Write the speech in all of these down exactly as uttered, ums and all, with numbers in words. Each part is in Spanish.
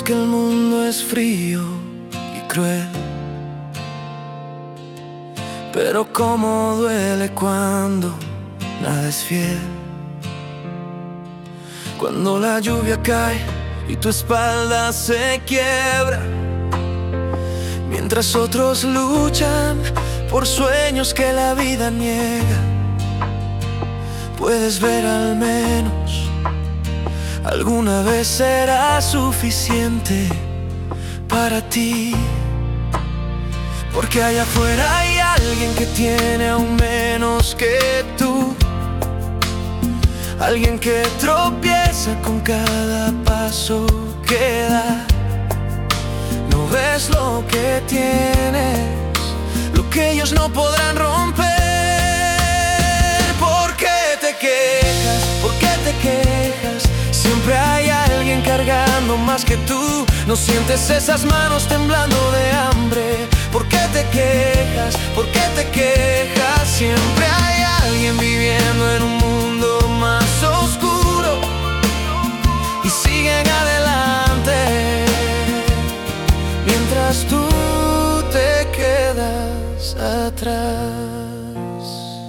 que el mundo es frío y cruel, pero cómo duele cuando nada es fiel. Cuando la lluvia cae y tu espalda se quiebra, mientras otros luchan por sueños que la vida niega, puedes ver al menos alguna vez será suficiente para ti. Porque allá afuera hay alguien que tiene aún menos que tú, alguien que tropieza con cada paso que da. No ves lo que tienes, lo que ellos no podrán romper. ¿Por qué te quejas? ¿Por qué te quejas? Siempre hay alguien cargando más que tú. No sientes esas manos temblando de hambre. ¿Por qué te quejas? ¿Por qué te quejas? Siempre hay alguien viviendo en un mundo más oscuro y siguen adelante mientras tú te quedas atrás.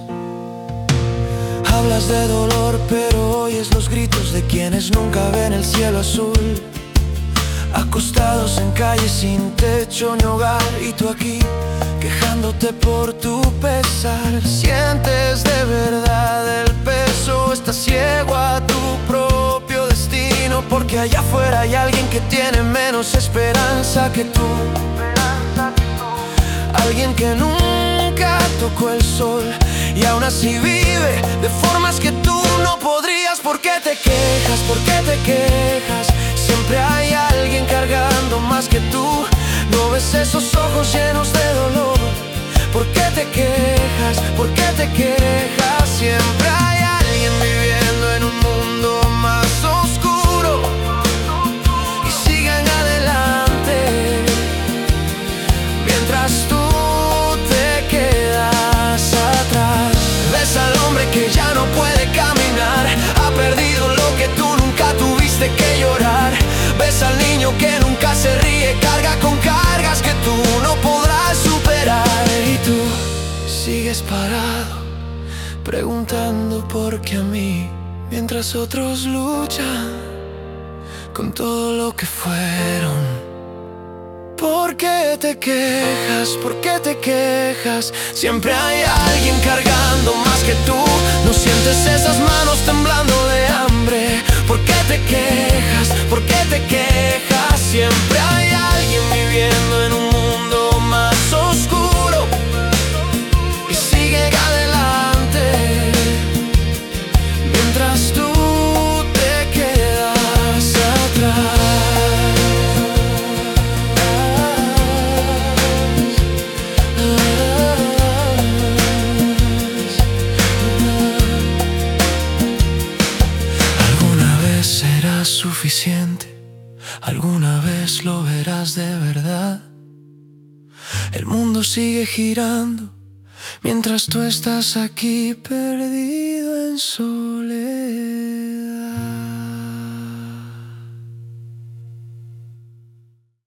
Hablas de dolor, pero oyes los gritos de quienes nunca ven el cielo azul, acostados en calles sin techo ni hogar, y tú aquí quejándote por tu pesar. Sientes de verdad el peso, estás ciego a tu propio destino, porque allá afuera hay alguien que tiene menos esperanza que tú, alguien que nunca tocó el sol y aún así vive de formas que tú no podrías. ¿Por qué te quejas? ¿Por qué te quejas? Siempre hay alguien cargando más que tú. ¿No ves esos ojos llenos de dolor? ¿Por qué te quejas? ¿Por qué te quejas? Siempre hay alguien viviendo en un mundo más oscuro y siguen adelante mientras tú te quedas atrás. Ves al hombre que ya no puede caminar, ha perdido lo que tú nunca tuviste que llorar. Ves al niño que nunca se ríe, carga con cargas que tú no podrás superar. Y tú sigues parado, preguntando por qué a mí, mientras otros luchan con todo lo que fueron. ¿Por qué te quejas? ¿Por qué te quejas? Siempre hay alguien cargando más que tú. ¿No sientes esas manos temblando de hambre? ¿Por qué te quejas? ¿Por qué te quejas? Siempre hay alguien viviendo en un mundo más oscuro y sigue adelante mientras tú te quedas atrás. Suficiente, alguna vez lo verás de verdad. El mundo sigue girando mientras tú estás aquí perdido en soledad.